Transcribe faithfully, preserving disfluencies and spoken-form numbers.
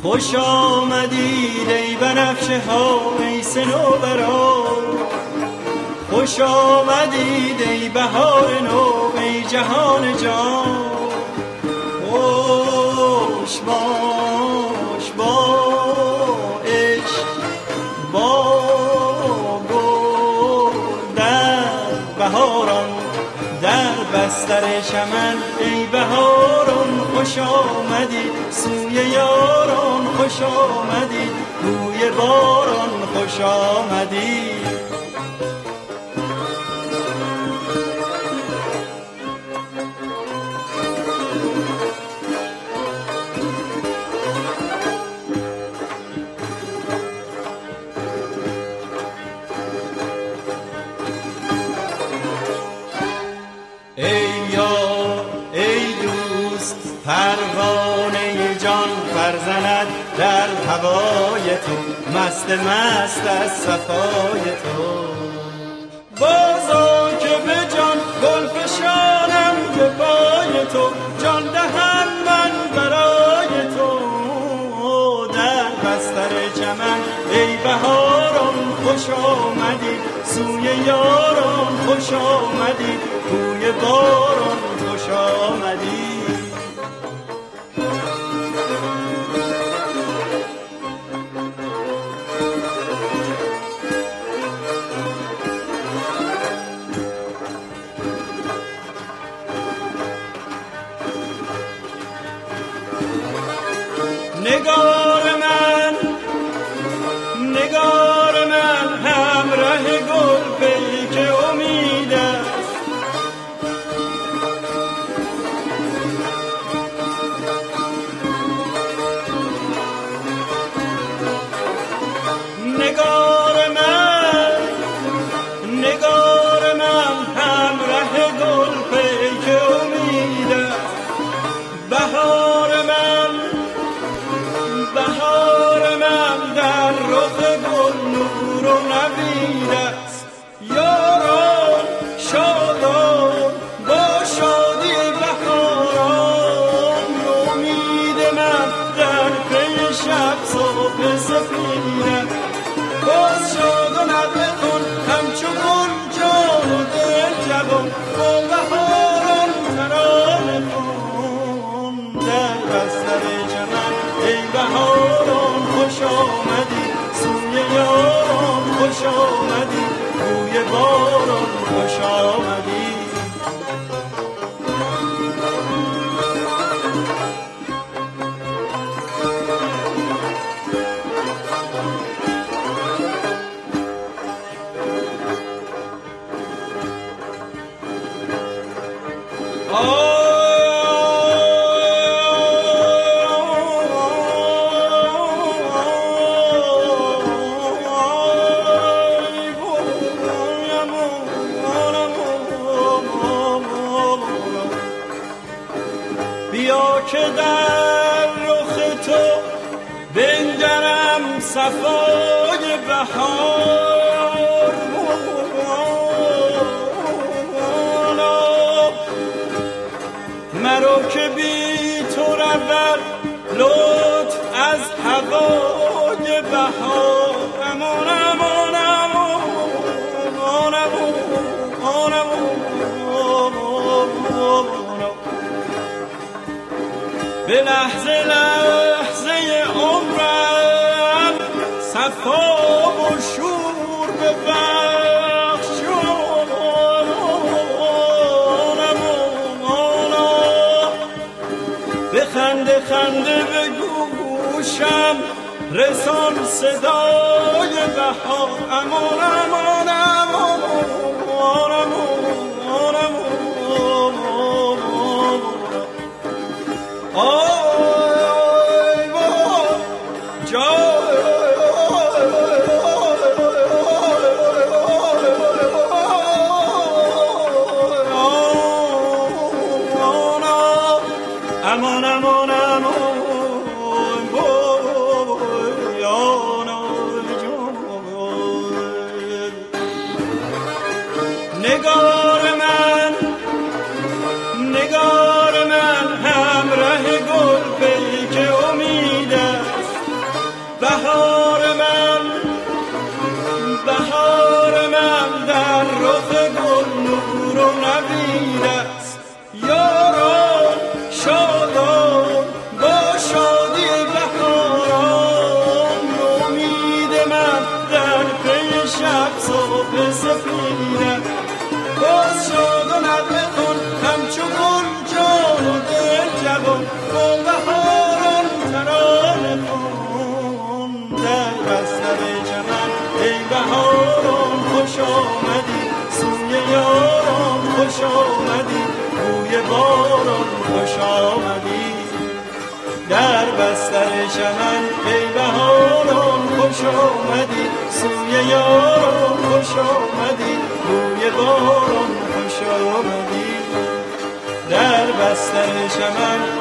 خوش آمدید ای بنفشه ها ای صنوبرا، خوش آمدید ای بهار نو ای جهان جان. خوش باش با عشق با گل در بهاران، در بستر چمن ای بهاران. خوش آمدید سوی یاران، خوش آمدید روی باران، خوش آمدید. پروانه جان فرزند در هوای تو، مست مست از صفای تو. بازا که به جان گل فشانم به پای تو، جان دهم من برای تو. در بستر چمن ای بهاران خوش آمدی، سوی یاران خوش آمدی، روی باران خوش آمدی. نگار من نگار من همراه گل پیک امید است. نگار من نگار من همراه گل پیک امید است. بهار من بهار من در رخ گل نور و نوید است. یاران شادان با شادی بهاران، امید من در پی شب صبح سفید است. باز شاد و نغمه کن همچو گل جان و دل جوان، با بهاران ترانه کن در بستر چمن ای بهاران. خوش آمدی سوی یاران، خوش آمدی روی باران، خوش آمدی. بیا که در رخ تو بنگرم صفای بهار. مرو که بی تو رود لطف از هوای بهار. امان امان امان امان امان به لحظه لحظه عمرم صفا و شور ببخش. به خنده خنده به گوشم رسان صدای بهار. امان امان امان امان آی امان امان امان نگار من نگار من همراه گل پیک امید است. کن با بهاران ترانه کن در بستر چمن ای بهاران خوش آمدی سوی یاران خوش آمدی بوی باران خوش آمدی در بستر چمن ای بهاران خوش آمدی سوی یاران خوش آمدی بوی باران خوش آمدی در بستر چمن